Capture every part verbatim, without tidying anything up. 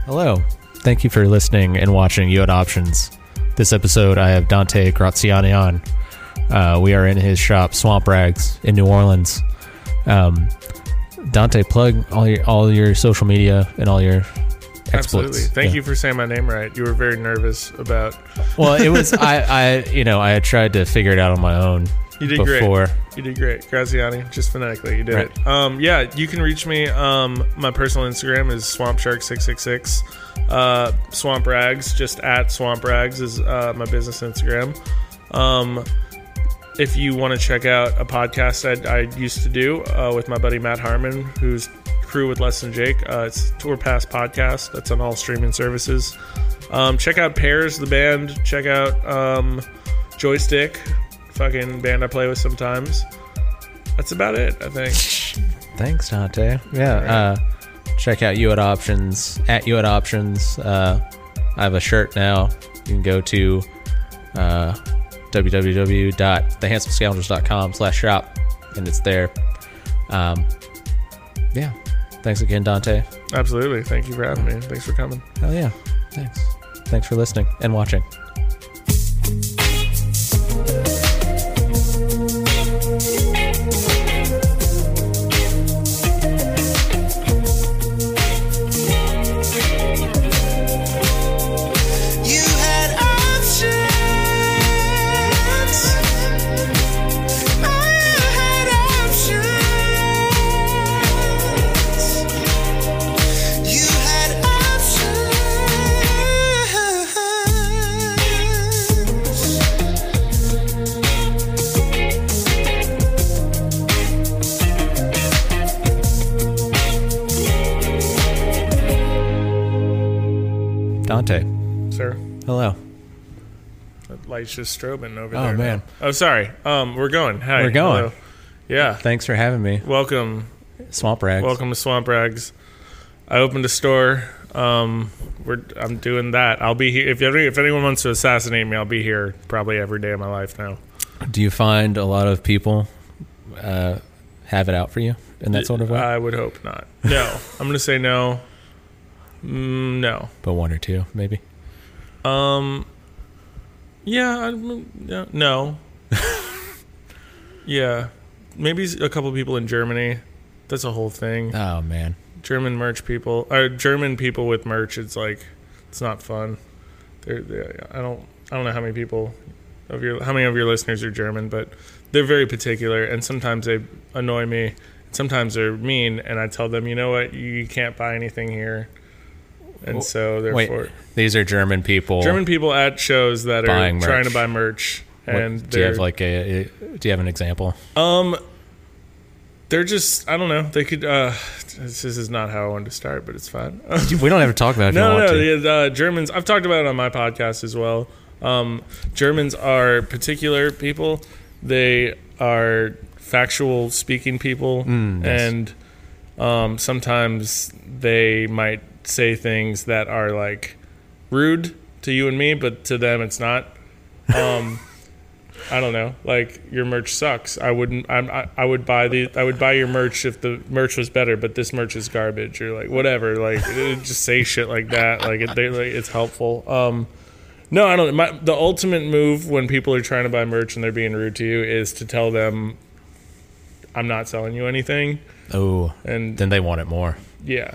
Hello. Thank you for listening and watching You Had Options. This episode, I have Dante Graziani on. Uh, we are in his shop, Swamp Rags, in New Orleans. Um, Dante, plug all your all your social media and all your exploits. Absolutely. Thank yeah. you for saying my name right. You were very nervous about... Well, it was... I, I, you know, I had tried to figure it out on my own. You did before. great. You did great. Graziani, just phonetically, you did right. it. Um, yeah, you can reach me. Um, my personal Instagram is swamp shark six six six. Uh, Swamp Rags, just at Swamp Rags is uh, my business Instagram. Um, if you want to check out a podcast I, I used to do uh, with my buddy Matt Harmon, who's crew with Less Than Jake, uh, it's Tour Pass Podcast. That's on all streaming services. Um, check out Pairs, the band. Check out um, Joystick, fucking band I play with sometimes. That's about it, I think. Thanks, Dante. Yeah, right. uh, check out You Had Options, at You Had Options. Uh, I have a shirt now. You can go to uh, w w w dot the handsome scoundrels dot com slash shop, and it's there. Um, yeah. Thanks again, Dante. Absolutely. Thank you for having me. Thanks for coming. Hell yeah. Thanks. Thanks for listening and watching. Dante. Sir. Hello. That light's just strobing over oh, there. Oh, man. Now. Oh, sorry. Um, we're going. Hi. We're going. Hello. Yeah. Thanks for having me. Welcome. Swamp Rags. Welcome to Swamp Rags. I opened a store. Um, we're I'm doing that. I'll be here. If, any, if anyone wants to assassinate me, I'll be here probably every day of my life now. Do you find a lot of people uh, have it out for you in that sort of way? I would hope not. No. I'm going to say no. Mm, no. But one or two, maybe? Um. Yeah. I, yeah no. Yeah. Maybe a couple people in Germany. That's a whole thing. Oh, man. German merch people. Or German people with merch, it's like, it's not fun. They're, they're, I don't I don't know how many people of your how many of your listeners are German, but they're very particular, and sometimes they annoy me. Sometimes they're mean, and I tell them, you know what, you can't buy anything here. And so, therefore... Wait, these are German people... German people at shows that are merch. trying to buy merch. And what, do you have, like, a, a... Do you have an example? Um, They're just... I don't know. They could... Uh, this is not how I wanted to start, but it's fine. We don't have to talk about it if no, you want no, to. Uh, Germans... I've talked about it on my podcast as well. Um, Germans are particular people. They are factual speaking people. Mm, yes. And um, sometimes they might... say things that are like rude to you and me, but to them it's not. Um, I don't know. Like, your merch sucks. I wouldn't. I'm, I I would buy the. I would buy your merch if the merch was better, but this merch is garbage, or like whatever. Like, it, just say shit like that. Like, it, they, like it's helpful. Um, no, I don't. My, the ultimate move when people are trying to buy merch and they're being rude to you is to tell them, "I'm not selling you anything." Oh, and then they want it more. Yeah.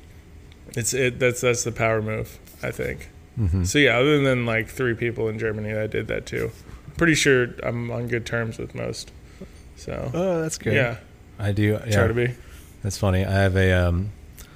It's it. That's that's the power move, I think. Mm-hmm. So yeah, other than like three people in Germany that did that too, pretty sure I'm on good terms with most. So oh, that's good. Yeah, I do. Yeah. Try to be. That's funny. I have a um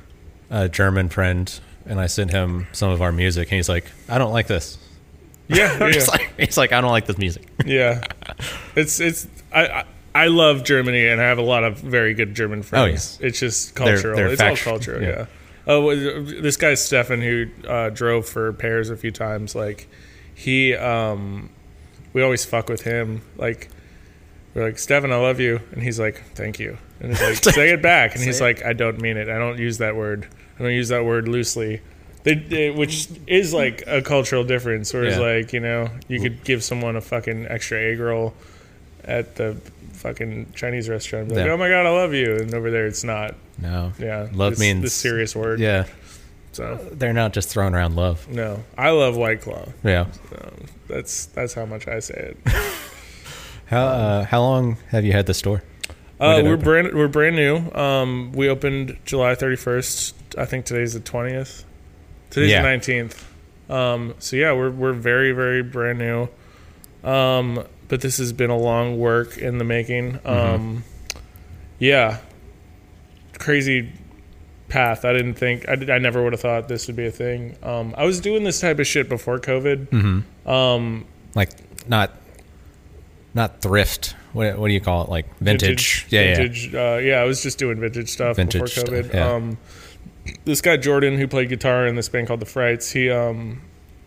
a German friend, and I sent him some of our music, and he's like, "I don't like this." Yeah, yeah. He's like, he's like, "I don't like this music." Yeah, it's it's I. I I love Germany, and I have a lot of very good German friends. Oh, yeah. It's just cultural. They're, they're it's fact- all cultural, yeah. yeah. Oh, this guy Stefan, who uh, drove for Pairs a few times, like he, um, we always fuck with him. Like, we're like, Stefan, I love you, and he's like, thank you, and he's like, say it back, and he's like, I don't mean it. I don't use that word. I don't use that word loosely. They, they, which is like a cultural difference. Whereas, yeah. like, you know, you could give someone a fucking extra egg roll at the fucking Chinese restaurant. Like, yeah. oh my god, I love you, and over there it's not. No. Yeah. Love this, means the serious word. Yeah. So They're not just throwing around love. no, I love White Claw. Yeah. So that's that's how much I say it. How uh, how long have you had the store? When Uh, did it we're open? brand we're brand new. Um, we opened July thirty-first. I think today's the twentieth. Today's Yeah. the nineteenth. Um, so yeah, we're we're very very brand new. Um, but this has been a long work in the making. Um, yeah, crazy path. I didn't think I did, I never would have thought this would be a thing. Um, I was doing this type of shit before COVID. Mm-hmm. Um, Like not not thrift. What what do you call it? Like vintage. yeah, vintage. Yeah. Uh, yeah, I was just doing vintage stuff Vintage before COVID. stuff, yeah. Um, this guy Jordan, who played guitar in this band called the Frights, he um,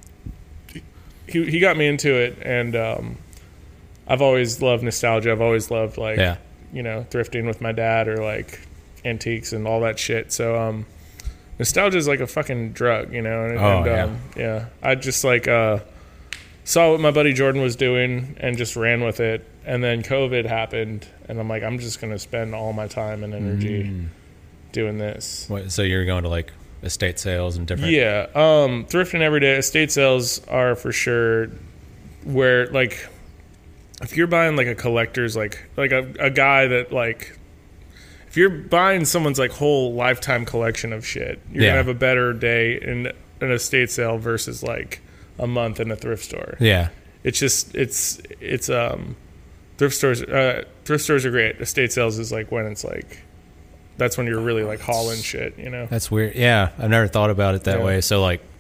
he he got me into it, and um, I've always loved nostalgia. I've always loved like yeah. you know thrifting with my dad or like antiques and all that shit. So um, nostalgia is like a fucking drug, you know. And, Oh, and yeah. um, yeah. I just like uh, saw what my buddy Jordan was doing and just ran with it. And then COVID happened, and I'm like, I'm just gonna spend all my time and energy Mm. doing this. What, so you're going to like estate sales and different. Yeah, um, thrifting every day. Estate sales are for sure where like if you're buying like a collector's like like a, a guy that like if you're buying someone's like whole lifetime collection of shit, you're Yeah. gonna have a better day in an estate sale versus like a month in a thrift store. Yeah. It's just it's it's um thrift stores uh thrift stores are great. Estate sales is like when it's like that's when you're really like hauling shit, you know. That's weird. Yeah, I've never thought about it that Yeah. way. So like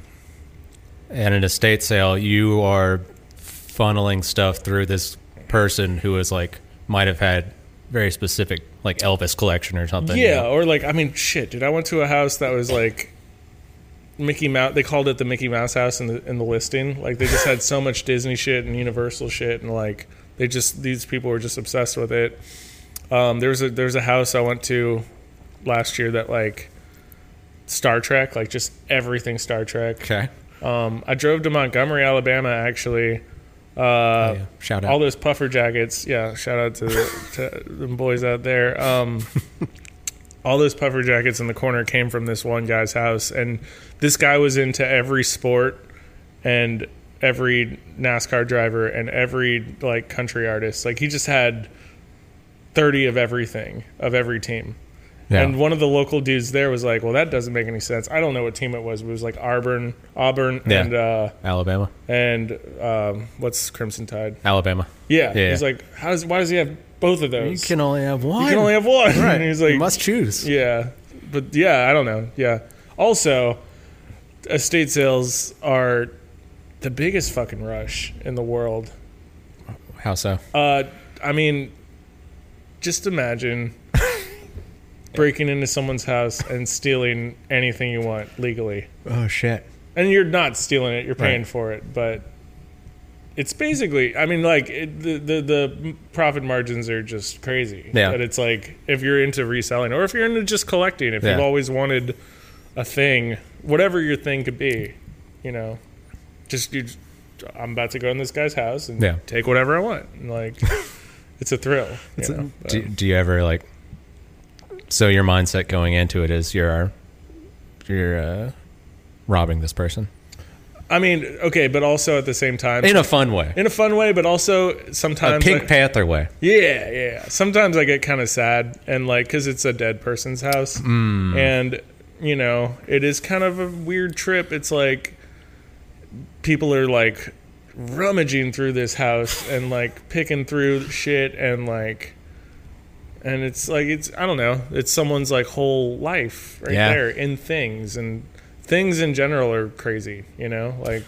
at an estate sale, you are funneling stuff through this person who is like might have had very specific like Elvis collection or something. you Yeah, know? or like I mean, shit, dude. I went to a house that was like Mickey Mouse. They called it the Mickey Mouse house in the in the listing. Like they just had so much Disney shit and Universal shit, and like they just these people were just obsessed with it. Um, there was a there's a house I went to last year that like Star Trek, like just everything Star Trek. Okay. Um, I drove to Montgomery, Alabama, actually. Uh, Oh, yeah. Shout out. all those puffer jackets. Yeah, shout out to, to the boys out there. Um, all those puffer jackets in the corner came from this one guy's house, and this guy was into every sport and every NASCAR driver and every like country artist. Like he just had thirty of everything of every team. Yeah. And one of the local dudes there was like, "Well, that doesn't make any sense. I don't know what team it was. But it was like Auburn, Auburn, Yeah. and uh, Alabama. and um, what's Crimson Tide? Alabama. Yeah, Yeah. he's like, how does why does he have both of those? You can only have one. You can only have one. Right. And he's like, you must choose. yeah, but yeah, I don't know. Yeah. Also, estate sales are the biggest fucking rush in the world. How so? Uh, I mean, just imagine breaking into someone's house and stealing anything you want legally. Oh shit. And you're not stealing it, you're paying Right. for it, but it's basically, I mean, like, it, the, the the profit margins are just crazy. Yeah. But it's like, if you're into reselling, or if you're into just collecting, if Yeah. you've always wanted a thing, whatever your thing could be, you know, just, you, I'm about to go in this guy's house and Yeah. take whatever I want. And, like, it's a thrill. You It's a- know? do, But- do you ever like? So your mindset going into it is you're you're uh, robbing this person I mean, okay, but also at the same time, in a fun way, in a fun way, but also a sometimes, Pink I- Panther way. yeah, yeah. Sometimes I get kind of sad, and like, because it's a dead person's house, Mm. and you know, it is kind of a weird trip. It's like people are like rummaging through this house and like picking through shit, and like, and it's like it's I don't know. It's someone's like whole life right Yeah. there in things, and things in general are crazy. You know, like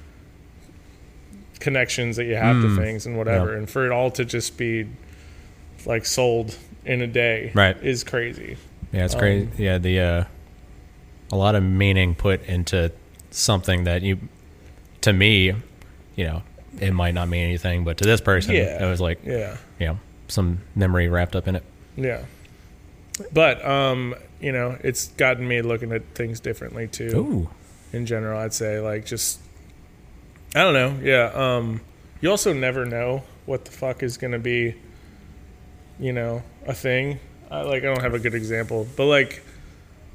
connections that you have Mm. to things and whatever, Yeah. and for it all to just be like sold in a day, Right. is crazy. Yeah, it's crazy. Um, Yeah, the uh, a lot of meaning put into something that you, to me, you know, it might not mean anything, but to this person, Yeah. it was like, Yeah. you know, some memory wrapped up in it. Yeah. But, um, you know, it's gotten me looking at things differently too. Ooh, In general, I'd say, like, just, I don't know. Yeah. Um, you also never know what the fuck is going to be, you know, a thing. I, like, I don't have a good example, but like,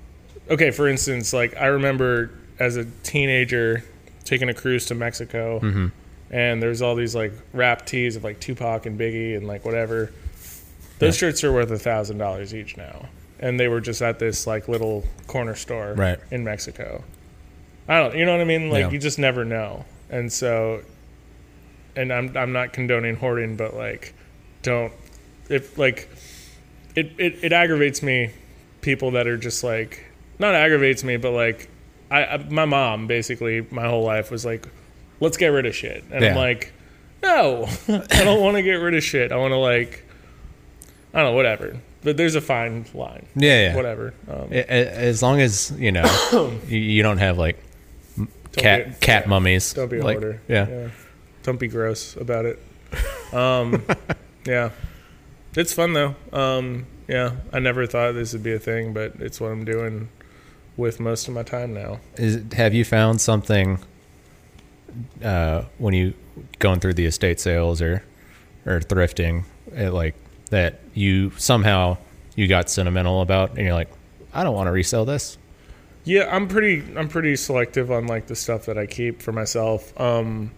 okay, for instance, like I remember as a teenager taking a cruise to Mexico, Mm-hmm. and there's all these like rap tees of like Tupac and Biggie and like whatever. Those Yeah. shirts are worth a thousand dollars each now, and they were just at this like little corner store Right. in Mexico. I don't, you know what I mean? Like Yeah. you just never know, and so, and I'm I'm not condoning hoarding, but like, don't if like, it it, it aggravates me, people that are just like, not aggravates me, but like, I, I my mom basically my whole life was like, let's get rid of shit, and I'm Yeah. like, no, I don't want to get rid of shit. I want to like, I don't know, whatever. But there's a fine line. Yeah, yeah. Whatever. Um, A- a- As long as you know you, you don't have like m- cat be- cat yeah. mummies. Don't be a like, hoarder. Yeah. Don't be gross about it. Um, yeah. It's fun though. Um, yeah. I never thought this would be a thing, but it's what I'm doing with most of my time now. Is have you found something uh, when you going through the estate sales or or thrifting, it, like that you somehow you got sentimental about, and you're like, I don't want to resell this. Yeah, I'm pretty I'm pretty selective on like the stuff that I keep for myself. Um,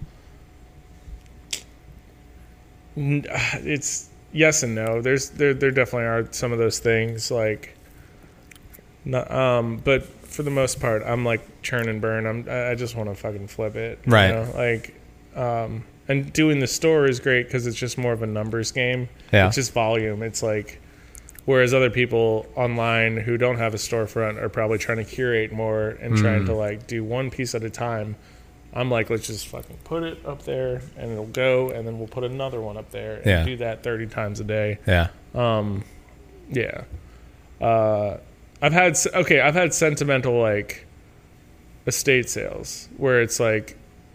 n- it's yes and no. There's there there definitely are some of those things like not, um but for the most part I'm like churn and burn. I'm I I just want to fucking flip it. you Right. know? Like um and doing the store is great because it's just more of a numbers game. Yeah. It's just volume. It's like whereas other people online who don't have a storefront are probably trying to curate more and trying to like do one piece at a time. I'm like, let's just fucking put it up there and it'll go, and then we'll put another one up there and Yeah. do that thirty times a day. Yeah. Um, yeah. Uh, I've had s- okay. I've had sentimental like estate sales where it's like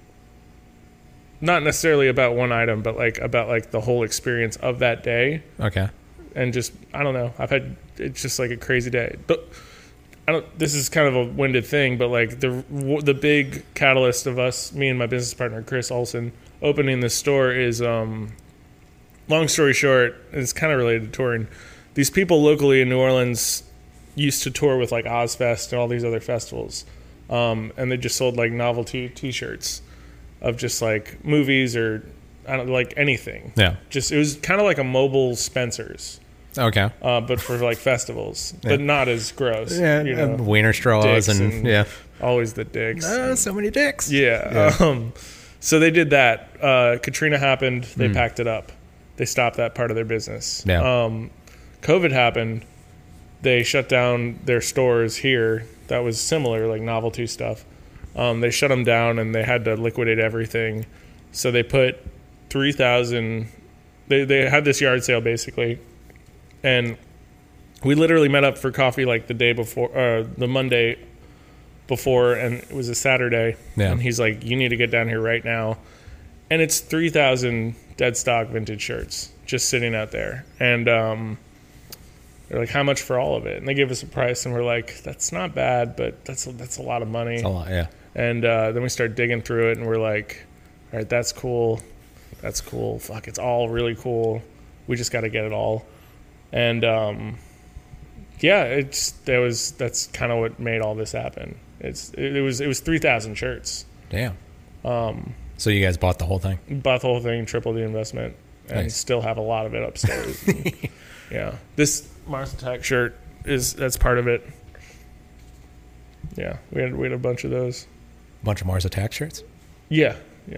not necessarily about one item, but like about like the whole experience of that day. Okay. And just I don't know. I've had it's just like a crazy day. But I don't. This is kind of a winded thing, but like the the big catalyst of us, me and my business partner Chris Olson, opening this store is. Um, long story short, it's kind of related to touring. These people locally in New Orleans used to tour with like Ozfest and all these other festivals, um, and they just sold like novelty T-shirts of just like movies or I don't like anything. Yeah. Just it was kind of like a mobile Spencer's. Okay. Uh, but for like festivals, Yeah. but not as gross. Yeah. you know, uh, wiener straws dicks and, and- yeah. always the dicks. Uh, so many dicks. yeah. Yeah. Um, so they did that. Uh, Katrina happened. They Mm. packed it up. They stopped that part of their business. Yeah. Um, COVID happened. They shut down their stores here. That was similar, like novelty stuff. Um, they shut them down and they had to liquidate everything. So they put three thousand. They they had this yard sale basically, and we literally met up for coffee like the day before, uh, the Monday before, and it was a Saturday. Yeah. And he's like, "You need to get down here right now." And it's three thousand dead stock vintage shirts just sitting out there, and um, they're like, "How much for all of it?" And they give us a price, and we're like, "That's not bad, but that's a, that's a lot of money." It's a lot. Yeah. And uh, then we start digging through it, and we're like, "All right, that's cool. That's cool. Fuck, it's all really cool. We just got to get it all." And um, yeah, it's that was that's kind of what made all this happen. It's it, it was it was three thousand shirts. Damn. Um, So you guys bought the whole thing? bought the whole thing, triple the investment, and Nice. still have a lot of it upstairs. And, yeah, this Mars Attack shirt is that's part of it. Yeah, we had we had a bunch of those. Bunch of Mars Attack shirts? Yeah, yeah.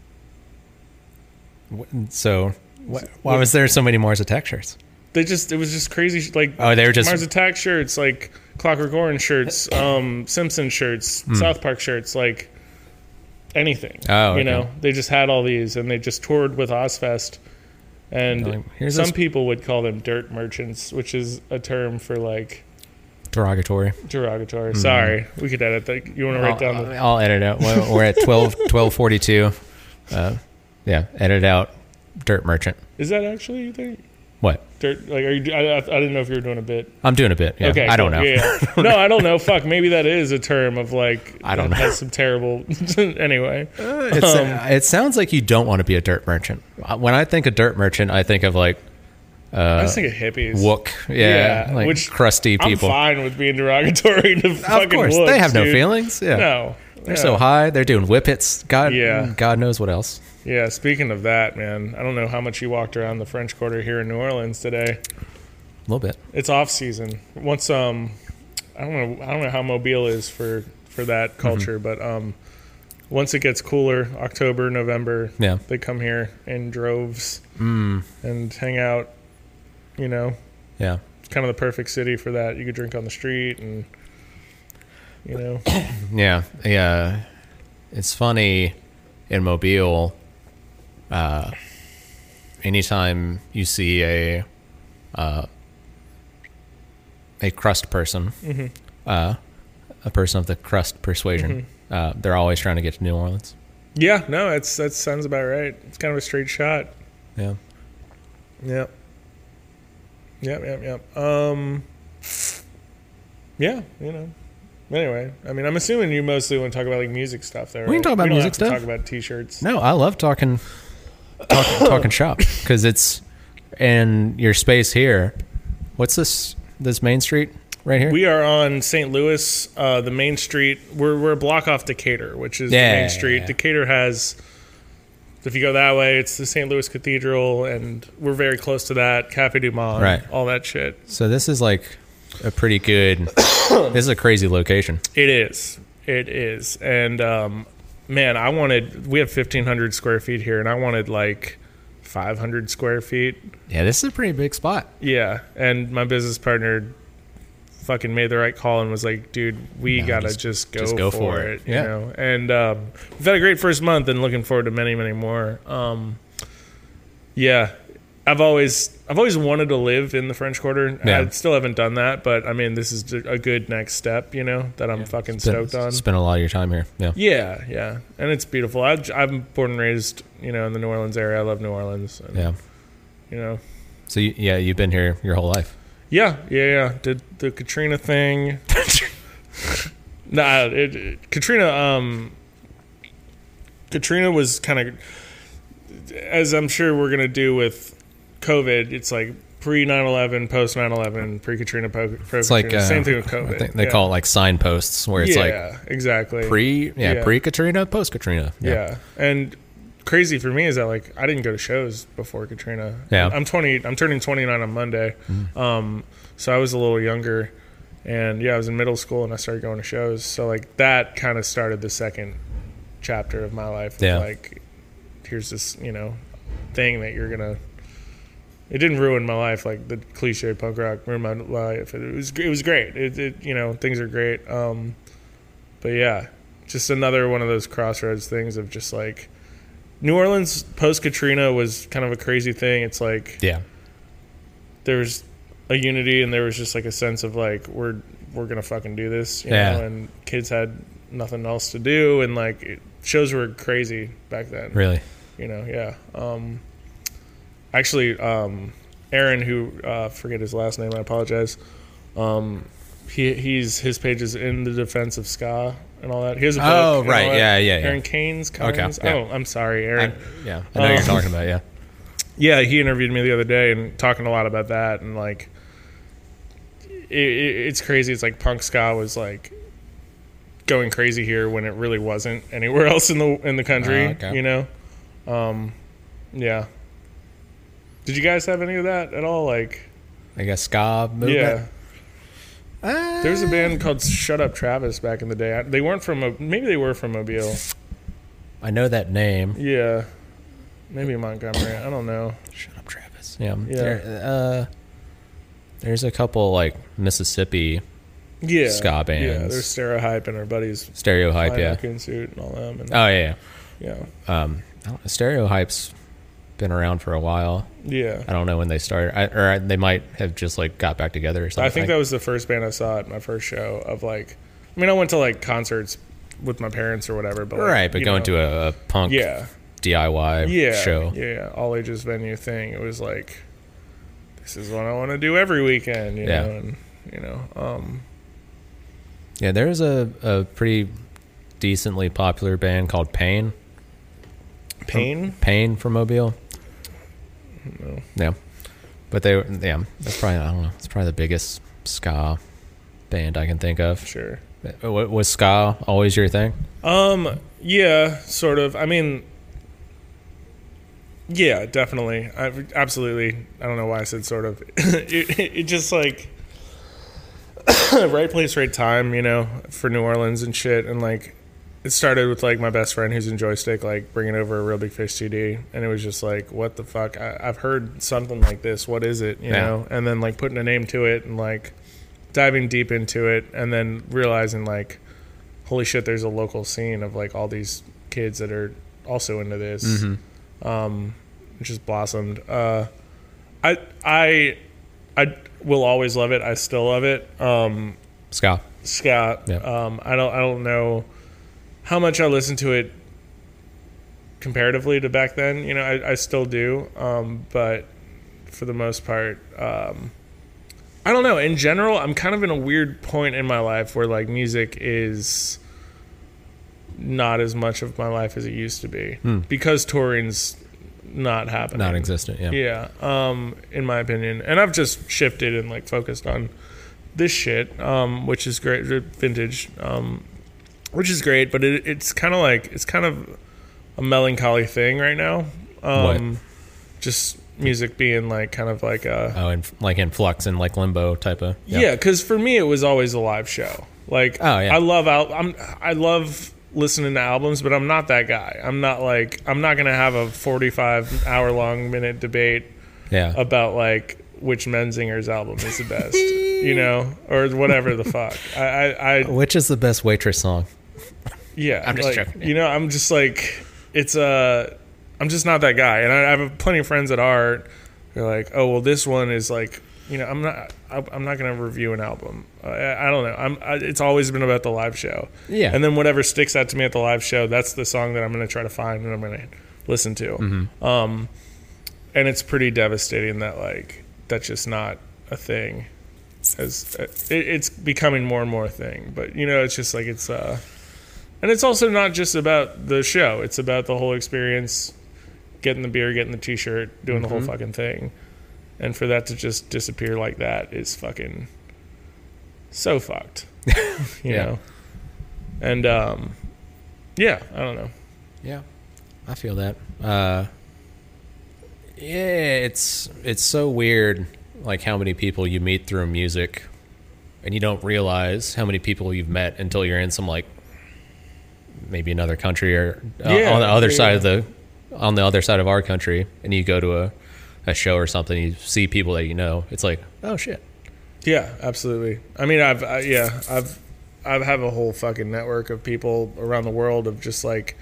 Wh- So wh- why was there so many Mars Attack shirts? They just it was just crazy. sh- Like Oh, they were just Mars Attack shirts, like Clockwork Orange shirts, um, Simpson shirts, South Park shirts, like anything. Hmm. Oh, you okay. know, they just had all these, and they just toured with Ozfest. And Like, here's some this- people would call them dirt merchants, which is a term for like derogatory. derogatory. Sorry, we could edit that. You want to write down I'll, the I'll edit out. We're we're at twelve twelve forty-two. Uh, yeah, edit out dirt merchant. Is that actually you think? What? Dirt like are you? I, I didn't know if you were doing a bit. I'm doing a bit. Yeah. Okay, I don't cool. know. Yeah, yeah. No, I don't know. Fuck, maybe that is a term of like. I don't that know. Has some terrible. Anyway, It's, Um, it sounds like you don't want to be a dirt merchant. When I think of dirt merchant, I think of like I just think of hippies. Wook, yeah, Yeah, like which crusty people. I'm fine with being derogatory to fucking Of course, wooks, they have no dude. feelings. Yeah, No. they're yeah. so high. They're doing whippets. God, Yeah. God knows what else. Yeah, speaking of that, man, I don't know how much you walked around the French Quarter here in New Orleans today. A little bit. It's off season. Once um I don't know I don't know how Mobile is for for that culture, Mm-hmm. but um once it gets cooler, October, November, Yeah. they come here in droves Mm. and hang out, you know. Yeah. It's kind of the perfect city for that. You could drink on the street and you know. Yeah. Yeah. It's funny in Mobile. Uh, anytime you see a uh, a crust person, Mm-hmm. uh, a person of the crust persuasion, uh, they're always trying to get to New Orleans. Yeah, no, it's that sounds about right. It's kind of a straight shot. Yeah. Yep. Yep, yep, yep. Um, yeah, you know. Anyway, I mean, I'm assuming you mostly want to talk about like music stuff there. We can right? talk about we don't music have to stuff. Talk about t-shirts. No, I love talking talk, talking shop because it's in your space here. What's this? This Main Street right here? We are on Saint Louis, uh, the main street. We're we're a block off Decatur, which is Yeah, the main street. yeah. Decatur has, if you go that way, it's the Saint Louis Cathedral, and we're very close to that. Cafe Du Monde, Right. all that shit. So this is like a pretty good. This is a crazy location. It is. It is. And um, man, I wanted. We have fifteen hundred square feet here, and I wanted like five hundred square feet. Yeah, this is a pretty big spot. Yeah, and my business partner fucking made the right call and was like, dude, we No, gotta just- just, go, just go for, for it, it. you Yeah. know. And um, we've had a great first month and looking forward to many, many more. Um, yeah, I've always I've always wanted to live in the French Quarter. Yeah. I still haven't done that, but I mean, this is a good next step, you know, that I'm fucking Spend, stoked on. spend a lot of your time here. Yeah. Yeah, yeah, and it's beautiful. I, I'm born and raised, you know, in the New Orleans area. I love New Orleans. And, Yeah. you know. So you, yeah, you've been here your whole life. Yeah, yeah, yeah. Did the Katrina thing. nah, it, it, Katrina. Um, Katrina was kind of, as I'm sure we're gonna do with COVID. It's like pre nine eleven, post nine eleven, pre Katrina, pro Katrina. It's like uh, Same thing with COVID. I think they yeah. call it like signposts, where it's yeah, like exactly pre, yeah, Yeah. pre Katrina, post Katrina. Yeah. And crazy for me is that like I didn't go to shows before Katrina. Yeah. I'm twenty. I'm turning twenty-nine on Monday. Mm-hmm. Um, so I was a little younger, and yeah, I was in middle school and I started going to shows. So like that kind of started the second chapter of my life. Of Yeah. Like, here's this, you know, thing that you're gonna. It didn't ruin my life like the cliche punk rock ruined my life. It was it was great. It, it you know things are great. Um, but yeah, just another one of those crossroads things of just like. New Orleans post Katrina was kind of a crazy thing. It's like Yeah. there was a unity and there was just like a sense of like we're we're gonna fucking do this, you Yeah. know. And kids had nothing else to do, and like it, shows were crazy back then. Really. You know, yeah. Um, actually, um, Aaron, who uh, forget his last name, I apologize. Um, he he's his page is in the defense of ska and all that. He has a book. Oh, and right. all that. Yeah, yeah, yeah. Aaron Keynes. Okay, Kynes? yeah. Oh, I'm sorry, Aaron. I, yeah. I know what Um, you're talking about. Yeah. Yeah, he interviewed me the other day and talking a lot about that, and like it, it, it's crazy. It's like punk ska was like going crazy here when it really wasn't anywhere else in the in the country. Oh, okay. You know, um, yeah. Did you guys have any of that at all? Like, I guess ska movement. yeah, Uh, there was a band called Shut Up Travis back in the day. They weren't from Mo- maybe they were from Mobile. I know that name. Yeah, maybe Montgomery. I don't know. Shut up, Travis. Yeah. Yeah. There, uh, there's a couple like Mississippi Yeah, ska bands. Yeah, there's Stereotype and our buddies. Stereotype. Flying Yeah. Raccoon Suit and all them. And, Oh yeah. yeah, yeah. Um, I don't- Stereotype's been around for a while. yeah. I don't know when they started, I, or they might have just like got back together or something. I think that was the first band I saw at my first show. Of like, I mean, I went to like concerts with my parents or whatever, but like, right, but you going know, to a, a punk yeah, D I Y yeah, show. yeah, all ages venue thing. It was like, this is what I want to do every weekend, you Yeah. know, and you know, um, Yeah, there's a, a pretty decently popular band called Pain. Pain. Pain from Mobile. No. Yeah. But they, yeah, that's probably, I don't know, it's probably the biggest ska band I can think of. Sure. Was ska always your thing? Um, yeah, sort of. I mean, yeah, definitely. I, absolutely. I don't know why I said sort of. it, it, it just like right place, right time, you know, for New Orleans and shit. And like, it started with like my best friend who's in Joystick, like bringing over a Real Big Fish C D, and it was just like, what the fuck? I, I've heard something like this. What is it? You Yeah. know? And then like putting a name to it and like diving deep into it, and then realizing like, holy shit, there's a local scene of like all these kids that are also into this. Mm-hmm. Um, it just blossomed. Uh, I I I will always love it. I still love it. Um, Ska. ska. Yeah. Um, I don't I don't know how much I listen to it comparatively to back then. You know, I, I still do. Um, but for the most part, um, I don't know. In general, I'm kind of in a weird point in my life where like music is not as much of my life as it used to be Hmm. because touring's not happening. Non-existent, yeah. Yeah, um, in my opinion. And I've just shifted and like focused on this shit, um, which is great, vintage, um, which is great, but it, it's kind of like, it's kind of a melancholy thing right now. Um, What? Just music being like kind of like a... Oh, and like in flux and like limbo type of. Yeah, because for me, it was always a live show. Like, Oh, yeah. I love al- I'm I love listening to albums, but I'm not that guy. I'm not like I'm not gonna have a forty-five hour long minute debate Yeah. about like which Menzinger's album is the best, you know, or whatever the fuck. I, I, I Which is the best Waitress song? yeah, I'm just like, joking. You know, I'm just like it's uh I'm just not that guy, and I, I have plenty of friends that are. They're like, oh well, this one is like, you know, I'm not, I, I'm not gonna review an album. Uh, I, I don't know. I'm. I, it's always been about the live show. Yeah. And then whatever sticks out to me at the live show, that's the song that I'm gonna try to find and I'm gonna listen to. Mm-hmm. Um, and it's pretty devastating that like that's just not a thing. As it, it's becoming more and more a thing, but you know, it's just like it's. Uh, and it's also not just about the show. It's about the whole experience. Getting the beer, getting the t-shirt, doing Mm-hmm. the whole fucking thing. And for that to just disappear like that is fucking so fucked. you Yeah. know? And, um, yeah, I don't know. Yeah, I feel that. Uh, yeah, it's it's so weird, like how many people you meet through music, and you don't realize how many people you've met until you're in some like maybe another country or uh, Yeah, on the other yeah. side of the on the other side of our country, and you go to a a show or something, you see people that you know. It's like, oh shit. Yeah, absolutely. I mean, I've, I, yeah, I've, I have a whole fucking network of people around the world of just like,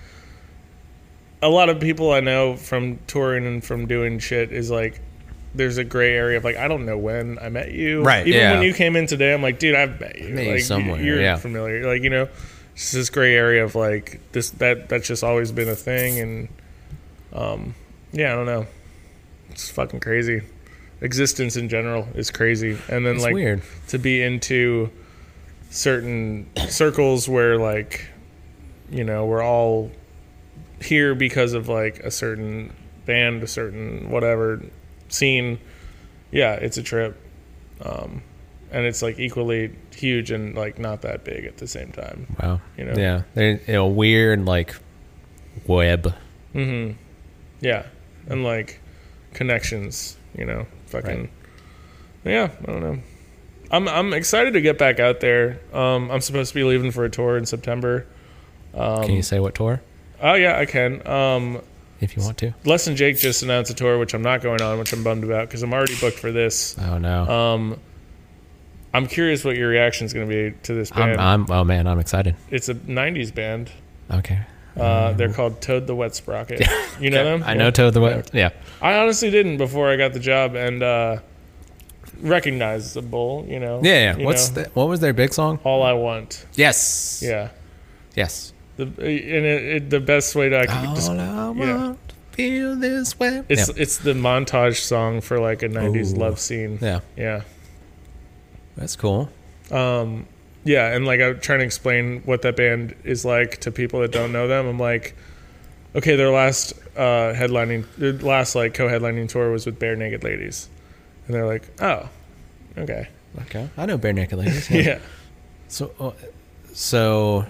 a lot of people I know from touring and from doing shit is like, there's a gray area of like, I don't know when I met you. Right, Even yeah. when you came in today, I'm like, dude, I've met you. Met you like, somewhere, You're yeah. familiar. Like, you know, it's this gray area of like, this, that, that's just always been a thing. And, um, yeah, I don't know. It's fucking crazy. Existence in general is crazy. And then It's like weird. to be into certain circles where like, you know, we're all here because of like a certain band, a certain whatever scene. Yeah, it's a trip. Um, and it's like equally huge and like not that big at the same time. Wow. You know? Yeah, they're a weird like web. Mm-hmm. Yeah. And like connections, you know, fucking, Right. yeah, I don't know. I'm, I'm excited to get back out there. Um, I'm supposed to be leaving for a tour in September. Um, Can you say what tour Oh yeah, I can. Um, if you want to? Less Than Jake just announced a tour, which I'm not going on, which I'm bummed about because I'm already booked for this. Oh no. Um, I'm curious what your reaction is going to be to this band. I'm, I'm. Oh man, I'm excited. It's a nineties band. Okay. Uh, they're called Toad the Wet Sprocket. You know them? I know Toad the Wet. Yeah. I honestly didn't before I got the job, and uh, recognizable. You know. Yeah. yeah. You What's know? the, what was their big song? All I Want? Yes. Yeah. Yes. The and it, it, the best way to I could All just, I want yeah. to feel this way. It's yeah. it's the montage song for like a nineties Ooh. love scene. Yeah. Yeah. That's cool. Um, yeah, and like I'm trying to explain what that band is like to people that don't know them. I'm like, okay, their last uh, headlining, their last like co-headlining tour was with Bare Naked Ladies, And they're like, oh, okay. Okay. I know Bare Naked Ladies. Yeah. Yeah. So, uh, so,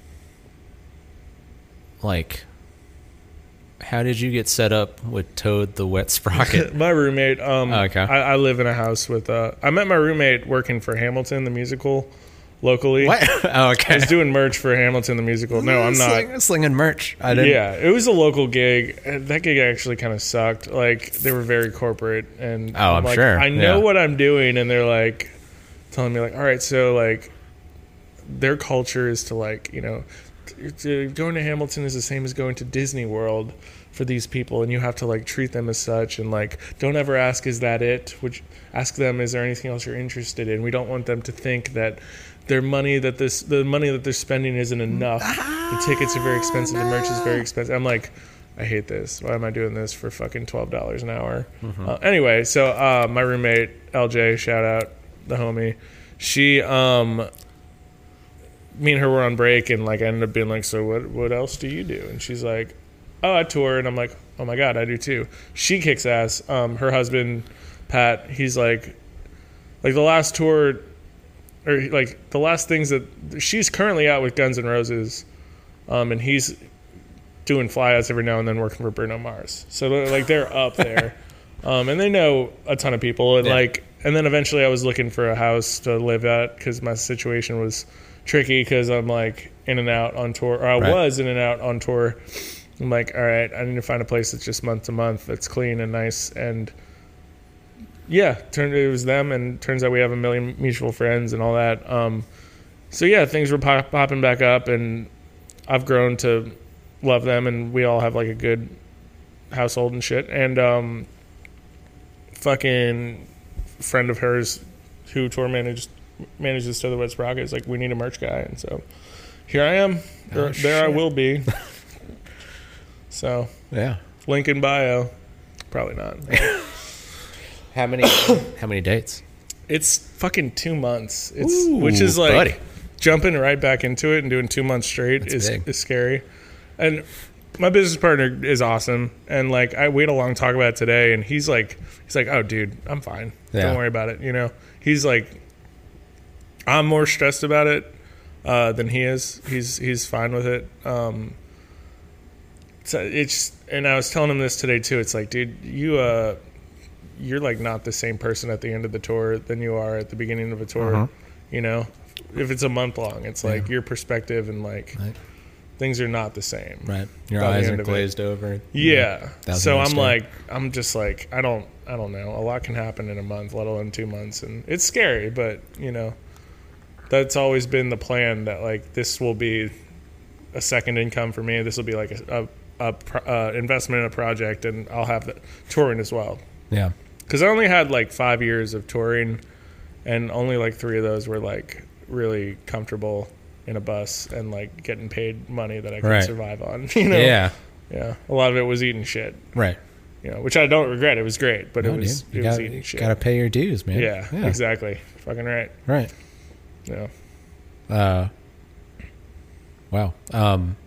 like, how did you get set up with Toad the Wet Sprocket? My roommate, um, Oh, okay. I, I live in a house with, uh, I met my roommate working for Hamilton, the musical, locally. What? Oh, okay. I was doing merch for Hamilton, the musical. No, I'm not. Sling, slinging merch. I didn't. Yeah, it was a local gig. And that gig actually kind of sucked. Like, they were very corporate. And Oh, I'm like, sure. I know Yeah. what I'm doing. And they're like, telling me, like, all right, so, like, their culture is to, like, you know, to, going to Hamilton is the same as going to Disney World for these people, and you have to, like, treat them as such, and, like, don't ever ask, is that it? Which ask them, is there anything else you're interested in? We don't want them to think that their money that this the money that they're spending isn't enough. The tickets are very expensive, the merch is very expensive. I'm like, I hate this. Why am I doing this for fucking twelve dollars an hour? Mm-hmm. Uh, anyway, so uh, my roommate L J, shout out the homie, she um me and her were on break, and, like, I ended up being like, so what what else do you do? And she's like, oh, I tour. And I'm like, oh my god, I do too. She kicks ass. Um her husband Pat, he's like like the last tour, or like the last things that she's currently out with Guns N' Roses, um and he's doing flyouts every now and then working for Bruno Mars. So they're, like, they're up there. Um and they know a ton of people, and yeah. like and then eventually I was looking for a house to live at because my situation was tricky because I'm, like, in and out on tour, or I right. was in and out on tour. I'm like, all right, I need to find a place that's just month to month, that's clean and nice. And yeah, turned it was them, and turns out we have a million mutual friends and all that. Um, so yeah, things were pop, popping back up, and I've grown to love them, and we all have, like, a good household and shit. And um, fucking friend of hers who tour managed manages Toad the Wet Sprocket is like, we need a merch guy, and so here I am. There, Oh, there I shit. will be. So Yeah. link in bio. Probably not. How many? How many dates? It's fucking two months. It's Ooh, which is like buddy. jumping right back into it and doing two months straight That's is big. is scary. And my business partner is awesome, and, like, I we had a long talk about it today, and he's like he's like, oh dude, I'm fine. Yeah. Don't worry about it. You know, he's like, I'm more stressed about it uh, than he is. He's he's fine with it. Um, so it's and I was telling him this today too. It's like, dude, you uh, you're, like, not the same person at the end of the tour than you are at the beginning of a tour. Uh-huh. You know, if it's a month long, it's like Yeah. your perspective and, like, Right. things are not the same. Right. Your By the eyes end are of it. glazed over. Yeah. Thousand So Yard I'm Stare. like, I'm just like, I don't, I don't know. A lot can happen in a month, let alone two months, and it's scary. But, you know, that's always been the plan. That, like, this will be a second income for me. This will be like a, a, a pro, uh, investment in a project, and I'll have the touring as well. Yeah. Because I only had, like, five years of touring, and only, like, three of those were, like, really comfortable in a bus and, like, getting paid money that I could Right. survive on. You know? Yeah. Yeah. A lot of it was eating shit. Right. You know, which I don't regret. It was great, but No, it was dude. You it was gotta, eating shit. gotta pay your dues, man. yeah, exactly. Fucking right. Right. Yeah. Uh, wow. Um,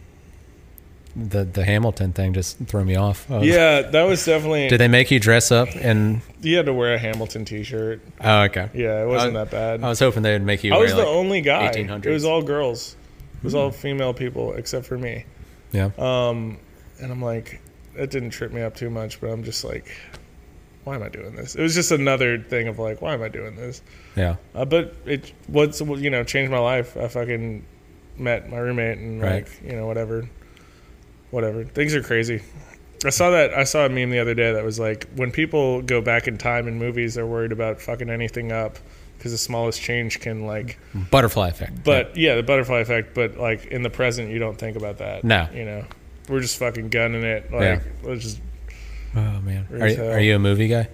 the the Hamilton thing just threw me off. I was- Yeah, that was definitely. Did they make you dress up? And You had to wear a Hamilton T-shirt. oh, okay. Yeah, it wasn't I- that bad. I was hoping they would make you. I wear, was the like, only guy. eighteen It hundreds. was all girls. It was all female people except for me. Yeah. Um, and I'm like, that didn't trip me up too much, but I'm just like, why am I doing this? It was just another thing of like, why am I doing this? Yeah. Uh, but it what's you know changed my life. I fucking met my roommate and Right. like you know whatever, whatever. Things are crazy. I saw that I saw a meme the other day that was like, when people go back in time in movies, they're worried about fucking anything up because the smallest change can like. Butterfly effect. But yeah, the butterfly effect. But like in the present, you don't think about that. No. You know, we're just fucking gunning it. Like Yeah. let's just. Oh man. Rude Are as you, hell. are you a movie guy?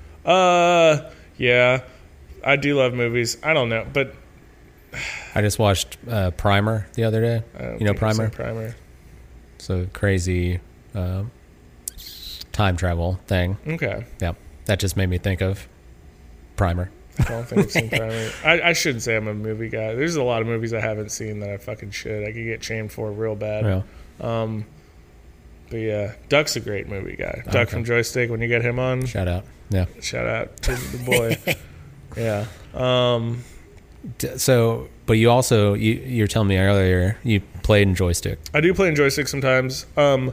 Uh, yeah, I do love movies. I don't know, but I just watched uh, Primer the other day. I don't You know think I've seen Primer? Primer. So crazy um, time travel thing. Okay. Yeah. That just made me think of Primer. I don't think I've seen Primer. I, I shouldn't say I'm a movie guy. There's a lot of movies I haven't seen that I fucking should. I could get shamed for real bad. Yeah. Um, But yeah, Duck's a great movie guy. Duck Okay. from Joystick. When you get him on, Shout out. Yeah. shout out to the boy. Yeah. Um, D- So, but you also you you were telling me earlier you played in Joystick. I do play in Joystick sometimes. Um,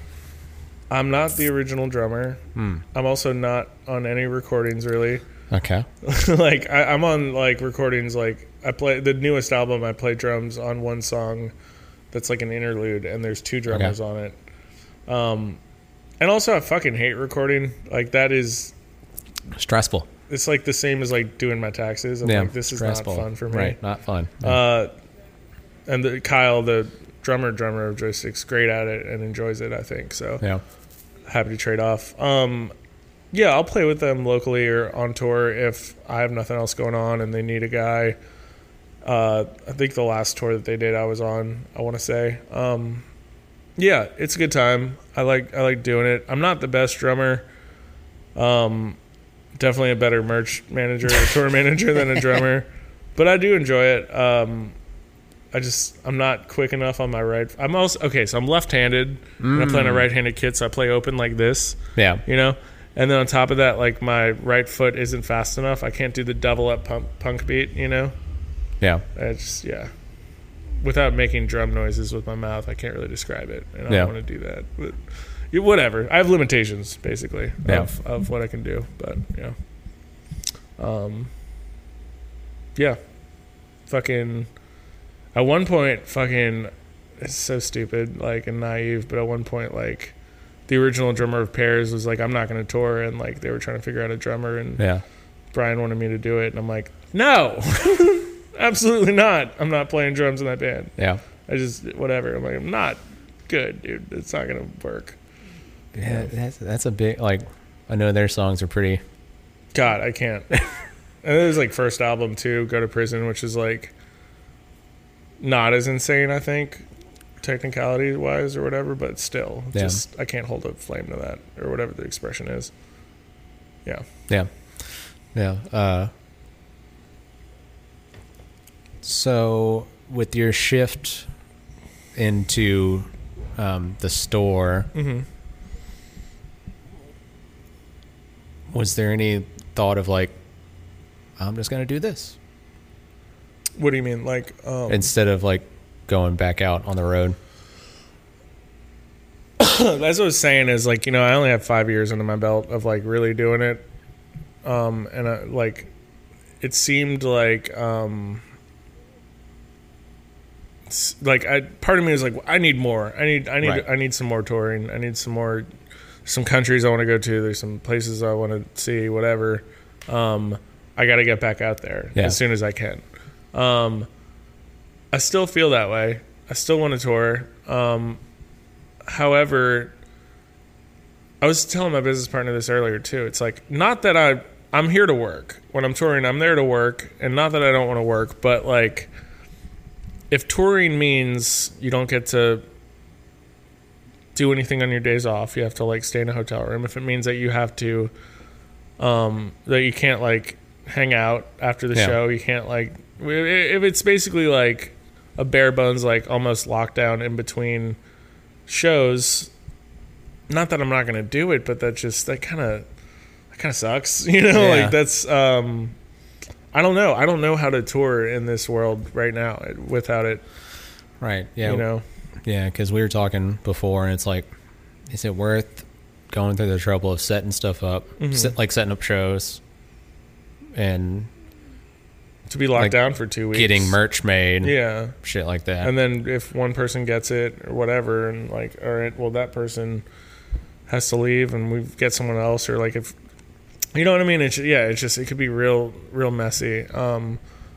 I'm not the original drummer. Hmm. I'm also not on any recordings really. Okay. like I, I'm on like recordings. Like I play the newest album. I play drums on one song that's like an interlude, and there's two drummers Okay. on it. Um, and also I fucking hate recording. Like that is, Stressful. it's like the same as like doing my taxes. I'm Yeah. like, this is stressful. not fun for me. Right. Not fun. Uh, and the, Kyle, the drummer drummer of Joystick's great at it and enjoys it, I think. So yeah. happy to trade off. Um, yeah, I'll play with them locally or on tour if I have nothing else going on and they need a guy. Uh, I think the last tour that they did, I was on. I want to say, um, yeah, it's a good time. I like I like doing it. I'm not the best drummer. Um, definitely a better merch manager or tour manager than a drummer, but I do enjoy it. Um, I just I'm not quick enough on my right. I'm also okay. So I'm left-handed. And I play on a right-handed kit, so I play open like this. Yeah. You know. And then on top of that, like my right foot isn't fast enough. I can't do the double up punk, punk beat. You know. Yeah. I just yeah. Without making drum noises with my mouth, I can't really describe it, and I Yeah. don't want to do that. But yeah, whatever. I have limitations basically Yeah. of of what I can do, but yeah. Um. Yeah. Fucking. At one point, fucking, it's so stupid, like, and naive, but at one point, like, the original drummer of Pears was like, I'm not going to tour, and, like, they were trying to figure out a drummer, and Yeah. Brian wanted me to do it, and I'm like, no, absolutely not. I'm not playing drums in that band. Yeah. I just, whatever. I'm like, I'm not good, dude. It's not going to work. Yeah. That's that's a big like. I know their songs are pretty. God, I can't. And it was, like, first album, too, Go to Prison, which is, like, not as insane, I think, technicality wise or whatever, but still, Yeah. just I can't hold a flame to that or whatever the expression is. Yeah. Yeah. Yeah. Uh, so with your shift into um, the store, Mm-hmm. was there any thought of like, I'm just going to do this What do you mean? Like, um, instead of like going back out on the road? that's what I was saying is like, you know, I only have five years under my belt of like really doing it. Um, and I, like, it seemed like, um, s- like I, part of me was like, I need more. I need, I need, Right. I need some more touring. I need some more, some countries I want to go to. There's some places I want to see, whatever. Um, I got to get back out there Yeah. as soon as I can. Um, I still feel that way. I still want to tour. Um, however, I was telling my business partner this earlier too. It's like, not that I, I'm here to work. When I'm touring, I'm there to work. And not that I don't want to work, but like, if touring means you don't get to do anything on your days off, you have to like stay in a hotel room. If it means that you have to, um, that you can't like hang out after the Yeah. show, you can't like, if it's basically like a bare bones, like almost lockdown in between shows, not that I'm not going to do it, but that just, that kind of, that kind of sucks, you know, Yeah. like that's, um, I don't know. I don't know how to tour in this world right now without it, Right. Yeah. you know? Yeah. Because we were talking before, and it's like, is it worth going through the trouble of setting stuff up, Mhm. set, like setting up shows, and To be locked Like, down for two weeks. getting merch made, Yeah. shit like that. And then if one person gets it or whatever, and like, all right, well, that person has to leave and we get someone else, or like if, you know what I mean? It's, yeah, it's just, it could be real, real messy. Um,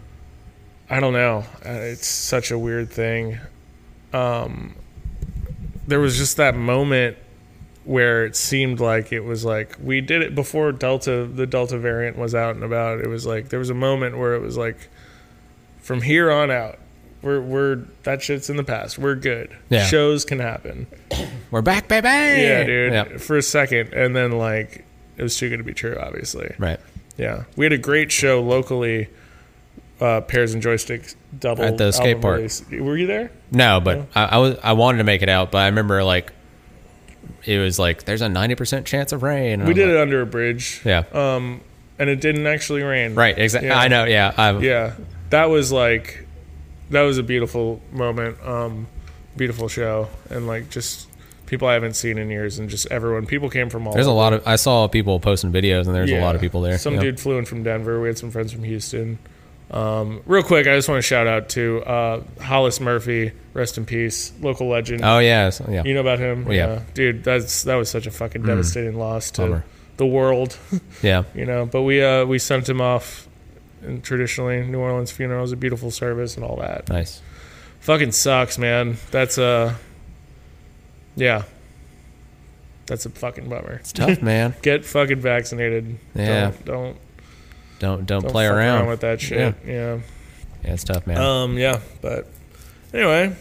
I don't know. Uh, It's such a weird thing. Um, there was just that moment where it seemed like it was like, we did it before Delta, the Delta variant was out and about. It was like, there was a moment where it was like, from here on out, we're, we're, that shit's in the past. We're good. Yeah. Shows can happen. We're back, baby. Yeah, dude. Yeah. For a second. And then like, it was too good to be true, obviously. Right. Yeah. We had a great show locally, uh, Pears and Joysticks double At the skate album park. release. Were you there? No, but No? I, I was I wanted to make it out, but I remember like it was like there's a ninety percent chance of rain. And We I'm did like, it under a bridge. Yeah. Um, and it didn't actually rain. Right. Exactly. Yeah. I know. Yeah. I, Yeah. That was like, that was a beautiful moment. Um, beautiful show. And like just people I haven't seen in years, and just everyone, people came from all There's a over. lot of. I saw people posting videos, and there's a Yeah. lot of people there. Some yeah. dude flew in from Denver. We had some friends from Houston. Um, real quick, I just want to shout out to uh, Hollis Murphy, rest in peace, local legend. Oh yeah. So, yeah. You know about him? Yeah. Dude, that's that was such a fucking devastating loss to Bummer. the world. Yeah. You know, but we uh, we sent him off. And traditionally, New Orleans funeral is a beautiful service and all that. Nice. Fucking sucks, man. That's a yeah. That's a fucking bummer. It's tough, man. Get fucking vaccinated. Yeah. Don't don't, Don't don't, don't play fuck around. with that shit. Yeah. Yeah, it's tough, man. Um. Yeah. But anyway.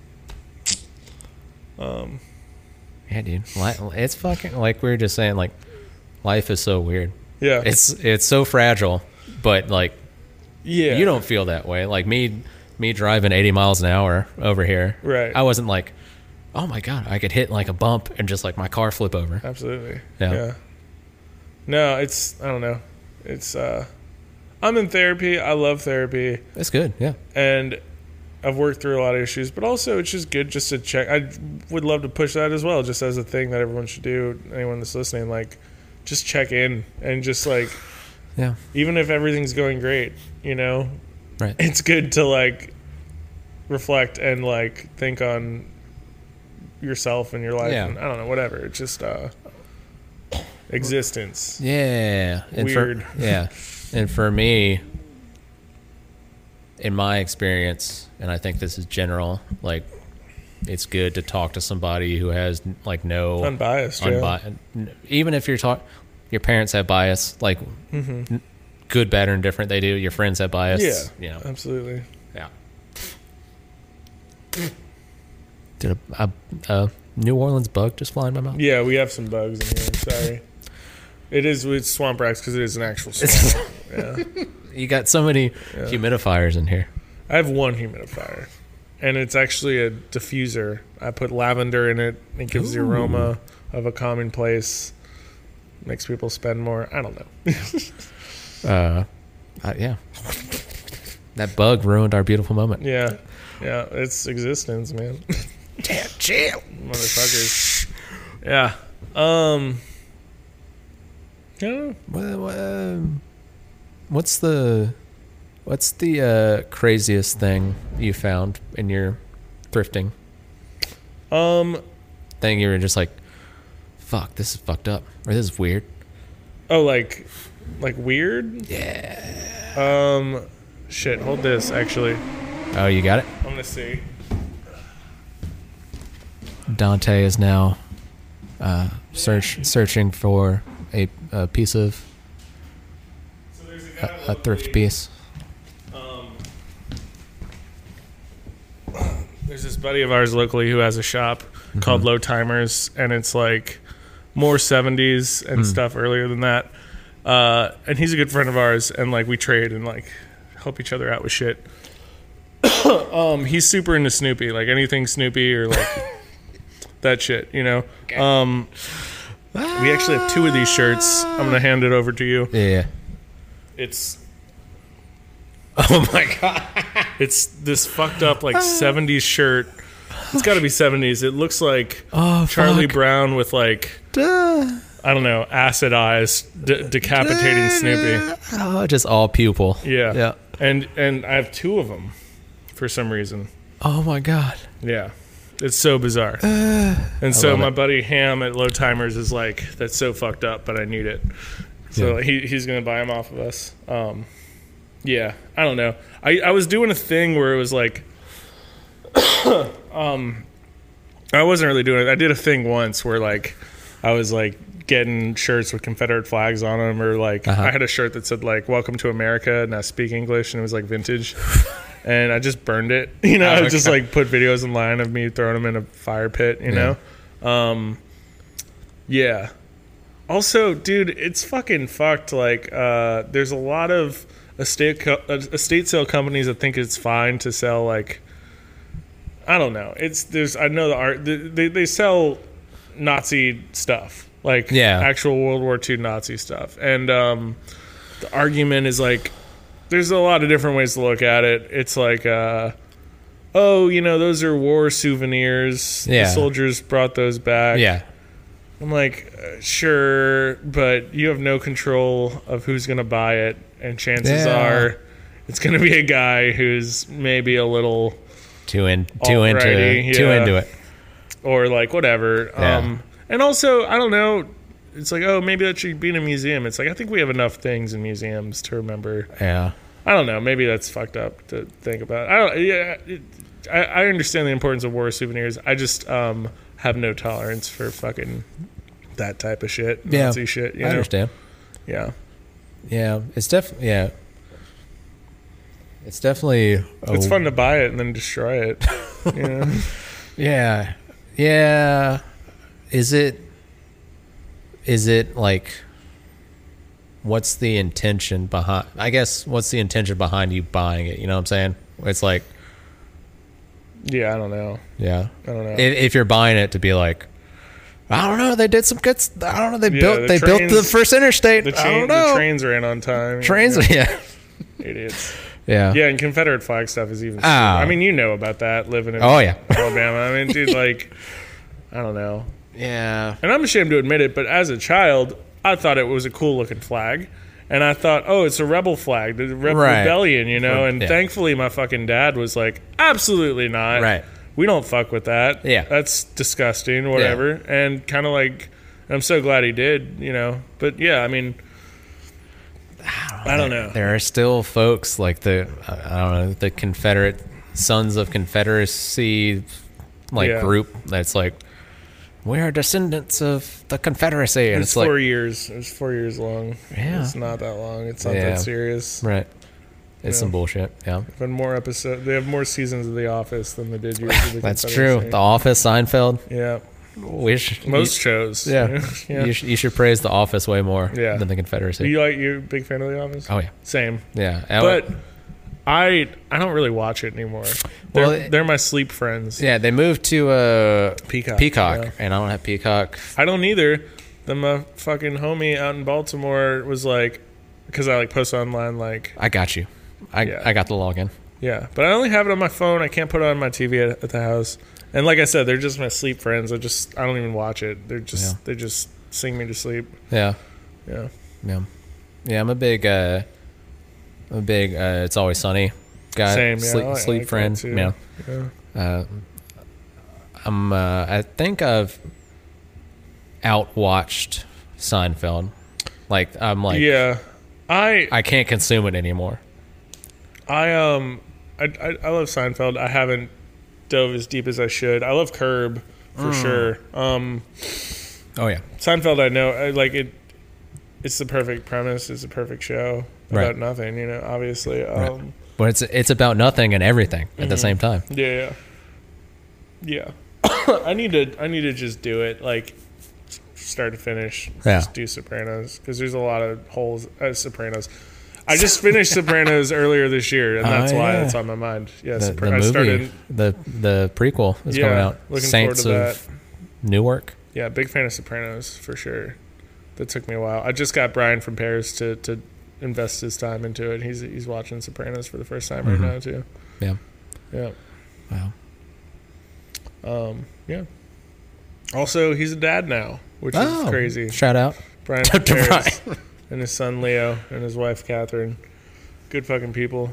Um. yeah, dude. Li- It's fucking like we were just saying. Like, life is so weird. Yeah. It's it's so fragile, but like yeah. you don't feel that way. Like me, me driving eighty miles an hour over here. Right. I wasn't like, oh my god, I could hit like a bump and just like my car flip over. Absolutely. Yeah. Yeah. No, it's I don't know. It's uh, I'm in therapy. I love therapy. It's good. Yeah. And I've worked through a lot of issues, but also it's just good just to check. I would love to push that as well, just as a thing that everyone should do. Anyone that's listening, like, just check in and just like, Yeah. even if everything's going great, you know, Right. it's good to like reflect and like think on yourself and your life. Yeah. And I don't know, whatever. It's just uh, existence. Yeah. And Weird. For, yeah. And for me, in my experience, and I think this is general, like it's good to talk to somebody who has like no Unbiased. Yeah. unbi- even if you're talk, your parents have bias, like Mm-hmm. n- good, bad, or indifferent. They do. Your friends have bias. Yeah. You know. Absolutely. Yeah. Did a, a, a New Orleans bug just fly in my mouth? Yeah, we have some bugs in here. Sorry. It is with swamp rats because it is an actual swamp. Yeah. You got so many Yeah. humidifiers in here. I have one humidifier, and it's actually a diffuser. I put lavender in it. It gives the Ooh. aroma of a calming place. Makes people spend more. I don't know. Uh, uh, yeah. That bug ruined our beautiful moment. Yeah. Yeah. It's existence, man. Damn, chill. Motherfuckers. Yeah. Um. Yeah. Well, um, what's the what's the uh, craziest thing you found in your thrifting Um. thing? You were just like, "Fuck, this is fucked up," or "This is weird." Oh, like, like weird. Yeah. Um. Shit. Hold this. Actually, Oh, you got it. I'm gonna see. Dante is now uh, search searching for a, a piece of So there's a a, guy a thrift piece. Um, there's this buddy of ours locally who has a shop Mm-hmm. called Low Timers, and it's like more seventies and Mm. stuff earlier than that. Uh, and he's a good friend of ours, and like we trade and like help each other out with shit. um, he's super into Snoopy, like anything Snoopy or like that shit, you know. Um, we actually have two of these shirts. I'm gonna hand it over to you. Yeah. It's Oh my god. It's this fucked up like seventies shirt. It's got to be seventies. It looks like Oh, Charlie fuck. Brown with like Duh. I don't know, acid eyes, de- decapitating Snoopy. Oh, just all pupil. Yeah. Yeah. And and I have two of them for some reason. Oh my god. Yeah. It's so bizarre. Uh, And so love my it. buddy Ham at Low Timers is like, that's so fucked up, but I need it. So Yeah. he he's gonna buy them off of us. Um, yeah, I don't know. I, I was doing a thing where it was like, um, I wasn't really doing it. I did a thing once where like I was like getting shirts with Confederate flags on them, or like Uh-huh. I had a shirt that said like "Welcome to America" and I speak English, and it was like vintage. And I just burned it, you know. Oh, I just okay. like put videos online of me throwing them in a fire pit, you Yeah. know. Um, yeah. Also, dude, it's fucking fucked. Like, uh, there's a lot of estate co- uh, estate sale companies that think it's fine to sell like, I don't know. It's there's I know the art they they, they sell Nazi stuff, like Yeah. actual World War Two Nazi stuff. And um, the argument is like, there's a lot of different ways to look at it. It's like, uh, oh, you know, those are war souvenirs. Yeah. The soldiers brought those back. Yeah. I'm like, uh, sure, but you have no control of who's going to buy it. And chances Yeah. are it's going to be a guy who's maybe a little Too in, too into, Alrighty, too yeah. into it. or like whatever. Yeah. Um, and also, I don't know. It's like, oh, maybe that should be in a museum. It's like, I think we have enough things in museums to remember. Yeah. I don't know. Maybe that's fucked up to think about. I don't. Yeah, it, I, I understand the importance of war souvenirs. I just um, have no tolerance for fucking that type of shit. Yeah. Nazi shit. You I know? understand. Yeah. Yeah. It's definitely, yeah. It's definitely. A, It's fun to buy it and then destroy it. You know? Yeah. Yeah. Is it, is it like, what's the intention behind, I guess, what's the intention behind you buying it? You know what I'm saying? It's like, Yeah, I don't know. yeah. I don't know. If, if you're buying it to be like, I don't know, they did some good, st- I don't know, they Yeah, built, the they built the trains- first interstate. the, I train, don't know. the trains ran on time. Trains, Yeah. yeah. Idiots. Yeah. Yeah, and Confederate flag stuff is even. Ah. I mean, you know about that living in Oh, yeah. Alabama. I mean, dude, like, I don't know. Yeah. And I'm ashamed to admit it, but as a child, I thought it was a cool looking flag. And I thought, oh, it's a rebel flag, the re- Right. rebellion, you know? And Yeah. thankfully, my fucking dad was like, absolutely not. Right. We don't fuck with that. Yeah. That's disgusting, whatever. And kind of like, and I'm so glad he did, you know? But yeah, I mean, I don't know. There are still folks like the, I don't know, the Confederate Sons of Confederacy, like Yeah. group that's like, we are descendants of the Confederacy. And It's it's, like, four years. It was four years long. Yeah. It's not that long. It's not Yeah. that serious. right. It's Yeah. some bullshit. Yeah. But more episodes. They have more seasons of The Office than they did years of the That's true. Confederacy. The Office, Seinfeld. Yeah. We should, Most you, shows. yeah. yeah. You, sh- you should praise The Office way more Yeah. than the Confederacy. You like you a big fan of The Office? oh, yeah. Same. Yeah. But I I don't really watch it anymore. They're, Well, it- they're my sleep friends. yeah, they moved to uh, Peacock. Peacock, yeah. and I don't have Peacock. I don't either. Then my fucking homie out in Baltimore was like, because I like post online like, I got you. I, Yeah. I got the login. yeah. But I only have it on my phone. I can't put it on my T V at, at the house. And like I said, they're just my sleep friends. I just I don't even watch it. They're just Yeah. they just sing me to sleep. Yeah. Yeah. Yeah, yeah. I'm a big, uh, I'm a big. Uh, it's Always Sunny guy. Same, yeah, sleep, I like- I sleep like that friend. too. Yeah. Yeah. Uh, I'm. Uh, I think I've outwatched Seinfeld. Like I'm like. yeah. I I can't consume it anymore. I um I, I I love Seinfeld. I haven't dove as deep as I should. I love Curb for Mm. sure. Um, Oh yeah. Seinfeld, I know, I, like it. It's the perfect premise. It's a perfect show about Right. nothing. You know, obviously. Right. Um, But it's it's about nothing and everything at the Mhm. same time. Yeah, yeah. Yeah. I need to. I need to just do it like start to finish. Yeah. Just do Sopranos because there's a lot of holes. Uh, Sopranos. I just finished Sopranos earlier this year, and Oh, that's why yeah. it's on my mind. Yeah, The, Sopra- the I movie, started. the the prequel is Yeah, coming out. looking Saints forward to of Newark. Yeah, big fan of Sopranos for sure. That took me a while. I just got Brian from Paris to, to invest his time into it. He's he's watching Sopranos for the first time Mhm. right now too. Yeah. Yeah. Wow. Um. Yeah. Also, he's a dad now, which Oh, is crazy. Shout out Brian to from Paris Brian. and his son Leo and his wife Catherine. Good fucking people.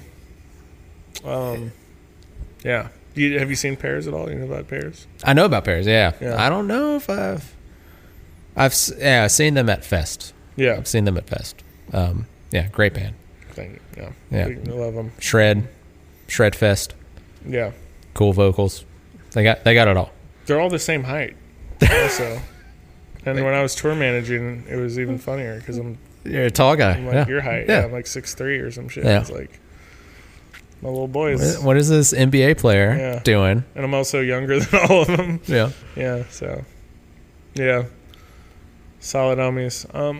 Um. Yeah. You, have you seen Pears at all? You know about Pears? I know about Paris. Yeah. Yeah. I don't know if I've I've s- yeah I've seen them at Fest. Yeah. I've seen them at Fest. Um, yeah, great band. Thank you. Yeah. Yeah. I love them. Shred, Shred Fest. Yeah. Cool vocals. They got they got it all. They're all the same height, also. And when I was tour managing, it was even funnier because I'm, You're a tall guy. I'm like yeah. your height. Yeah. Yeah. I'm like six three or some shit. Yeah. It's like my little boys. What- What is this N B A player Yeah. doing? And I'm also younger than all of them. Yeah. Yeah. So, yeah. Solid homies. Um.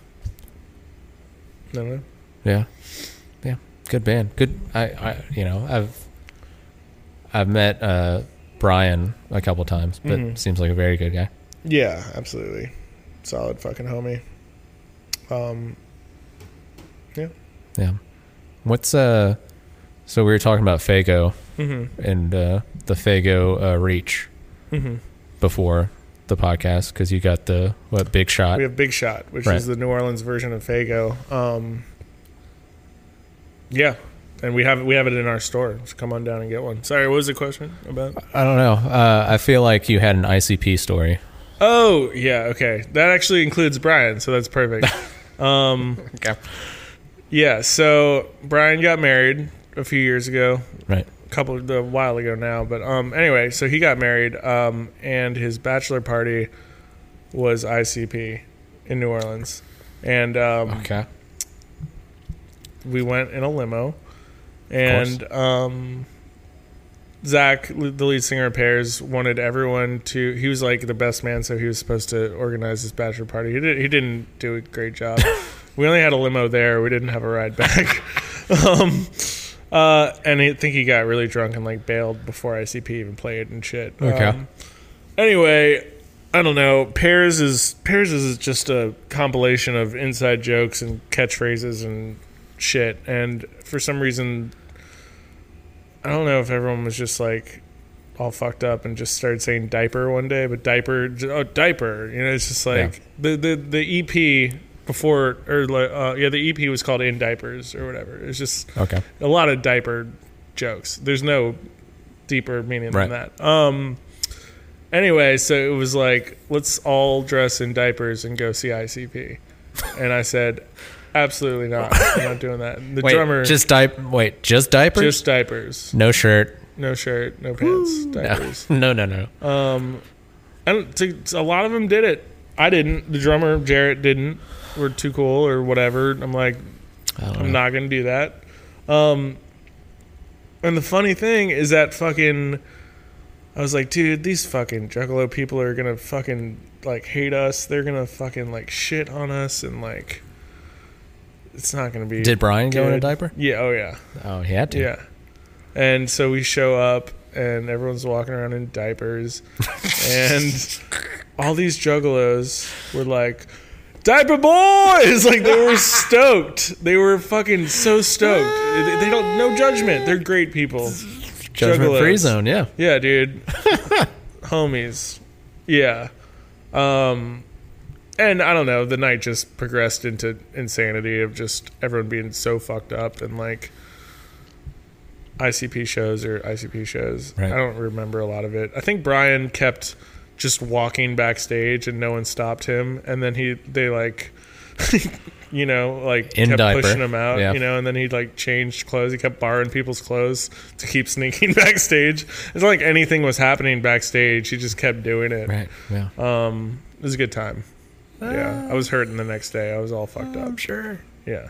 no, no. Yeah. Yeah. Good band. Good. I, I you know, I've I've met uh, Brian a couple times, but Mhm. seems like a very good guy. Yeah, absolutely. Solid fucking homie. Um, yeah. Yeah. What's uh? So we were talking about Fago Mm-hmm. and uh, the Fago uh, Reach Mm-hmm. before the podcast because you got the what Big Shot. We have Big Shot, which Right. is the New Orleans version of Fago. Um, yeah, and we have we have it in our store. So come on down and get one. Sorry, what was the question about? I don't know. Uh, I feel like you had an I C P story. Oh yeah, okay. That actually includes Brian, so that's perfect. um, Okay. yeah, so Brian got married a few years ago. Right. A couple a while ago now, but um anyway, so he got married um and his bachelor party was I C P in New Orleans, and um Okay. we went in a limo, and um Zach, the lead singer of Pears, wanted everyone to. He was like the best man, so he was supposed to organize this bachelor party. He did. He didn't do a great job. We only had a limo there. We didn't have a ride back. um, uh, and I think he got really drunk and like bailed before I C P even played and shit. Okay. Um, anyway, I don't know. Pears is Pears is just a compilation of inside jokes and catchphrases and shit. And for some reason, I don't know if everyone was just like all fucked up and just started saying diaper one day, but diaper, oh diaper, you know, it's just like Yeah. the, the the E P before or like uh, yeah, the E P was called In Diapers or whatever. It's just Okay. a lot of diaper jokes. There's no deeper meaning Right. than that. Um. Anyway, so it was like, let's all dress in diapers and go see I C P, and I said, absolutely not. I'm not doing that. And the Wait, drummer just diaper. Wait, just diapers? just diapers. no shirt. No shirt, no pants, diapers. No, no, no. no. Um, and to, to- a lot of them did it. I didn't. The drummer Jarrett didn't. We're too cool or whatever. I'm like, I don't I'm know. not gonna do that. Um, and the funny thing is that fucking, I was like, dude, these fucking Juggalo people are gonna fucking like hate us. They're gonna fucking like shit on us and like, it's not gonna be. Did Brian go in a good. diaper? Yeah. Oh yeah. Oh, he had to. Yeah. And so we show up and everyone's walking around in diapers and all these juggalos were like, diaper boys! Like they were stoked. They were fucking so stoked. They they don't, no judgment. They're great people. Judgment free Juggalos. zone. Yeah. Yeah, dude. Homies. Yeah. Um, and I don't know, the night just progressed into insanity of just everyone being so fucked up and like I C P shows or I C P shows. Right. I don't remember a lot of it. I think Brian kept just walking backstage and no one stopped him. And then he, they like, you know, like In kept diaper. pushing him out, Yeah. you know, and then he like changed clothes. He kept borrowing people's clothes to keep sneaking backstage. It's not like anything was happening backstage. He just kept doing it. Right. Yeah. Um, it was a good time. Yeah. I was hurting the next day. I was all fucked up. sure. Yeah.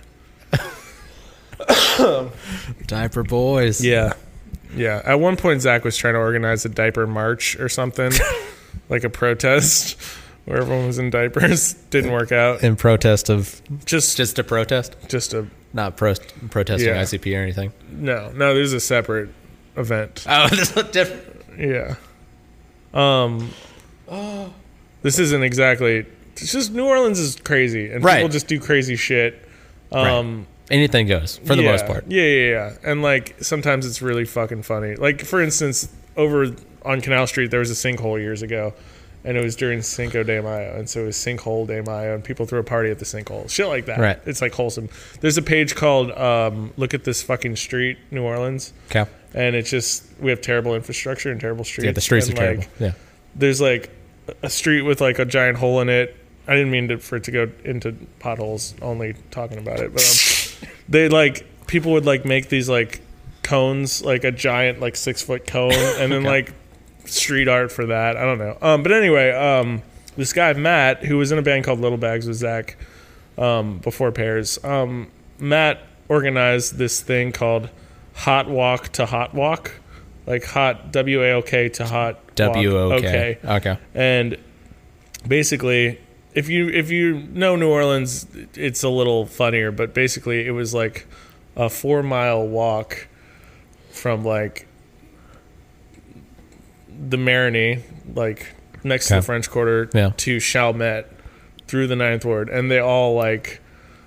Diaper boys. Yeah. Yeah. At one point, Zach was trying to organize a diaper march or something, like a protest where everyone was in diapers. Didn't work out. In protest of Just, just a protest, just a, not pro- protesting Yeah. I C P or anything. no, no, there's a separate event. Oh, this is different. Yeah. Um, this isn't exactly, it's just New Orleans is crazy and Right. people just do crazy shit. Um, Anything goes for the yeah, most part. Yeah, yeah, yeah. And like sometimes it's really fucking funny. Like for instance, over on Canal Street there was a sinkhole years ago, and it was during Cinco de Mayo, and so it was Sinkhole de Mayo, and people threw a party at the sinkhole, shit like that. Right. It's like wholesome. There's a page called um, "Look at This Fucking Street, New Orleans," Okay. and it's just we have terrible infrastructure and terrible streets. Yeah, the streets are and, terrible. like, Yeah. there's like a street with like a giant hole in it. I didn't mean to, for it to go into potholes only talking about it, but um, they like people would like make these like cones, like a giant like six foot cone, and then Okay. like street art for that. I don't know. Um, but anyway, um, this guy Matt, who was in a band called Little Bags with Zach um, before Pears, um, Matt organized this thing called Hot Walk to Hot Walk, like hot W A L K to hot W O walk, K. Okay. and basically if you if you know New Orleans, it's a little funnier, but basically it was like a four mile walk from like the Marigny, like next to Okay. the French Quarter Yeah. to Chalmette through the Ninth Ward, and they all like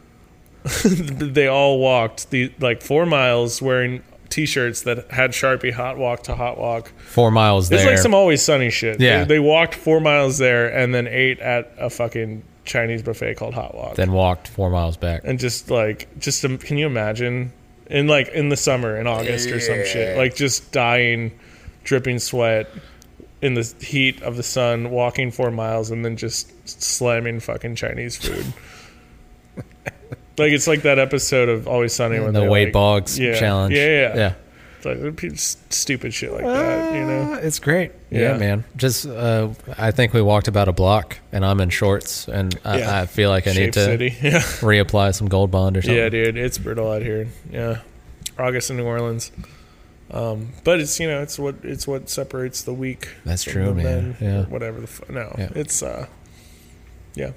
they all walked the like four miles wearing T-shirts that had Sharpie "Hot Walk" to Hot Walk. Four miles It's there. like some Always Sunny shit. Yeah. They, they walked four miles there and then ate at a fucking Chinese buffet called Hot Walk. then walked four miles back. And just like, just um, can you imagine in like in the summer in August or some shit, like just dying, dripping sweat in the heat of the sun, walking four miles and then just slamming fucking Chinese food. Like it's like that episode of Always Sunny when The they Wade like, Boggs yeah, challenge. Yeah, yeah, Yeah. It's like pe- stupid shit like that, you know. Uh, it's great. Yeah, Yeah. man. Just, uh, I think we walked about a block, and I'm in shorts, and I, Yeah. I feel like I Shape need to City. Yeah. reapply some Gold Bond or something. Yeah, dude, it's brutal out here. Yeah, August in New Orleans. Um, but it's you know it's what it's what separates the weak. That's from true, the man. men, Yeah. or whatever the fu- no, Yeah. it's uh, yeah.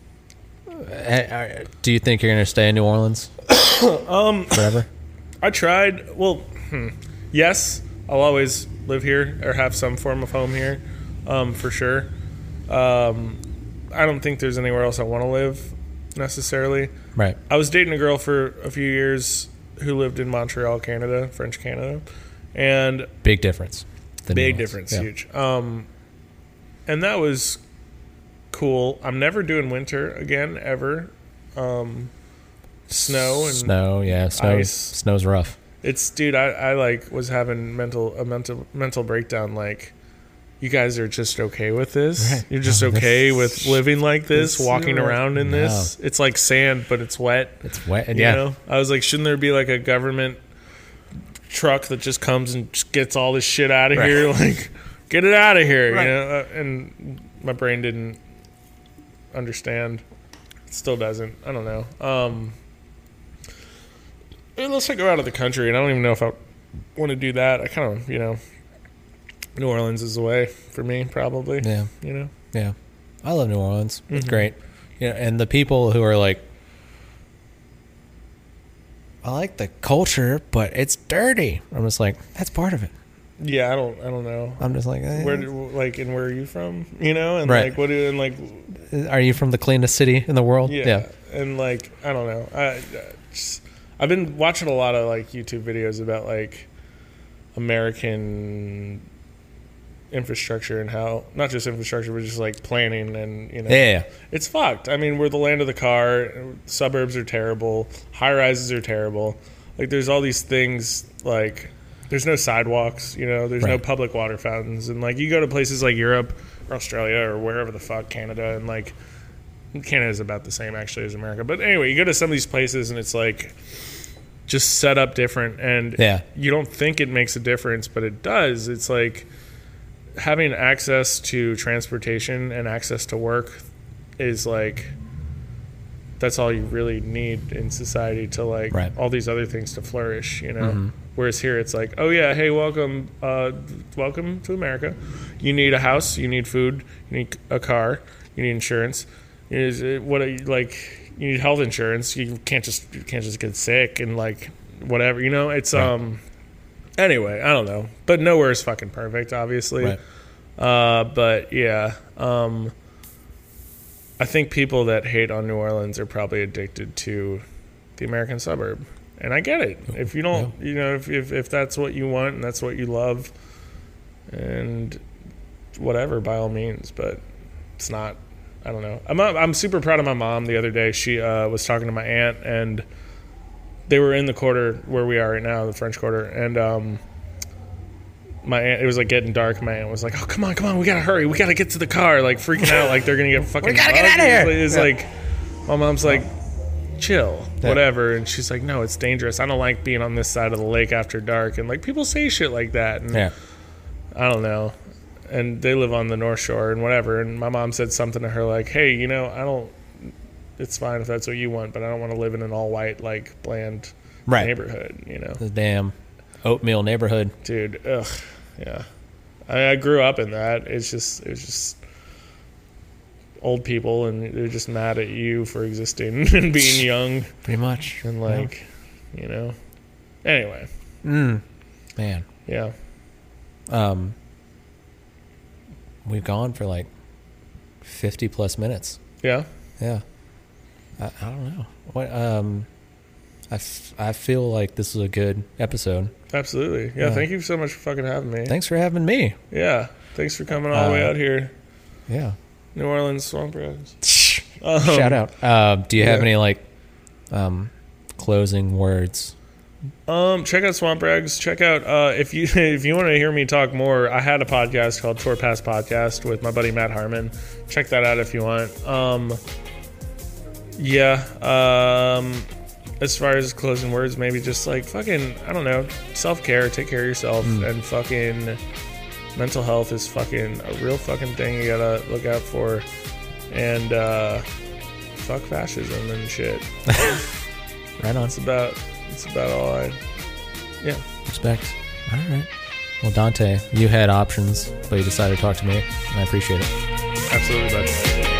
Uh, uh, Do you think you're going to stay in New Orleans Um, forever? I tried. Well, hmm, yes, I'll always live here or have some form of home here, um, for sure. Um, I don't think there's anywhere else I want to live necessarily. Right. I was dating a girl for a few years who lived in Montreal, Canada, French Canada, and Big difference. than New big Orleans. difference, Yeah. huge. Um, and that was cool. I'm never doing winter again ever. Um, snow and Snow, yeah. Snow, ice. Snow's rough. it's dude. I, I like was having mental a mental mental breakdown. Like, you guys are just okay with this. Right. You're just No, okay this- with living like this, this- walking around in No. this. It's like sand, but it's wet. It's wet. And You yeah. know? I was like, shouldn't there be like a government truck that just comes and just gets all this shit out of Right. here? Like, get it out of here, Right. you know? Uh, and my brain didn't understand. It still doesn't. I don't know. Um, unless I go out of the country, and I don't even know if I want to do that. I kind of, you know, New Orleans is the way for me, probably. Yeah. You know? Yeah. I love New Orleans. It's Mhm. great. Yeah, and the people who are like, I like the culture, but it's dirty. I'm just like, that's part of it. Yeah, I don't. I don't know. I'm just like, eh. Where, do, like, and where are you from? You know, and Right. like, what do, and like, Are you from the cleanest city in the world? yeah, and like, I don't know. I, I just, I've been watching a lot of like YouTube videos about like American infrastructure and how not just infrastructure, but just like planning and you know, Yeah. yeah. it's fucked. I mean, we're the land of the car. Suburbs are terrible. High rises are terrible. Like, there's all these things like. There's no sidewalks, you know. There's no Right. public water fountains, and like you go to places like Europe or Australia or wherever the fuck, Canada, and like Canada is about the same actually as America. But anyway, you go to some of these places and it's like just set up different, and Yeah. you don't think it makes a difference, but it does. It's like having access to transportation and access to work is like that's all you really need in society to like Right. all these other things to flourish, you know. Mhm. Whereas here it's like, oh yeah, hey, welcome, uh, welcome to America. You need a house, you need food, you need a car, you need insurance. You need, what are you, like you need health insurance. You can't just you can't just get sick and like whatever, you know. It's Right. um. Anyway, I don't know, but nowhere is fucking perfect, obviously. Right. Uh, but yeah, um, I think people that hate on New Orleans are probably addicted to the American suburb. And I get it. If you don't, you know, if, if if that's what you want and that's what you love, and whatever, by all means. But it's not. I don't know. I'm I'm super proud of my mom. The other day, she uh, was talking to my aunt, and they were in the quarter where we are right now, the French Quarter, and um, my aunt. It was like getting dark. My aunt was like, "Oh, come on, come on, we gotta hurry. We gotta get to the car." Like freaking out, like they're gonna get fucking. We gotta get bugged. outta here. It's Yeah. like my mom's like. Chill, Yeah. whatever. And she's like, no, it's dangerous. I don't like being on this side of the lake after dark. And like people say shit like that. And Yeah. I don't know. And they live on the North Shore and whatever. And my mom said something to her like, hey, you know, I don't, it's fine if that's what you want, but I don't want to live in an all white, like bland Right. neighborhood, you know? The damn oatmeal neighborhood. Dude, ugh, yeah. I, I grew up in that. It's just, it was just old people and they're just mad at you for existing and being young. Pretty much. And like, you know, anyway, Mm. Man. yeah. Um, we've gone for like fifty plus minutes. Yeah. Yeah. I, I don't know. What um I, f- I feel like this is a good episode. Absolutely. Yeah, Yeah. thank you so much for fucking having me. Thanks for having me. Yeah. Thanks for coming all the way Uh, out here. Yeah. New Orleans Swamp Rags. Um, Shout out. Uh, do you have yeah. any like um closing words? Um, check out Swamp Rags. Check out uh, if you if you want to hear me talk more. I had a podcast called Tour Pass Podcast with my buddy Matt Harmon. Check that out if you want. Um, yeah. Um, as far as closing words, maybe just like fucking I don't know, self care. Take care of yourself Mm. and fucking mental health is fucking a real fucking thing you gotta look out for. And uh, fuck fascism and shit. Right on. That's about. That's about all I. Yeah. Respect. All right. Well, Dante, you had options, but you decided to talk to me, and I appreciate it. Absolutely, bud.